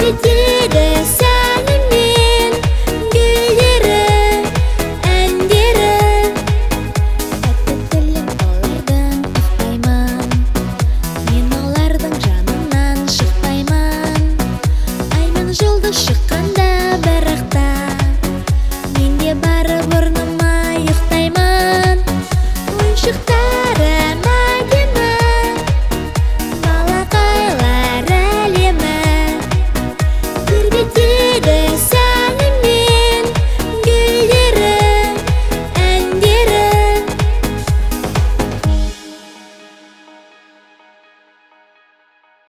Өтеді сәнімен гүлдері, әндері. Тәтті тілім олардың ұқпаймын, мен олардың жанынан шықпаймын. Аймын жұлдыз шық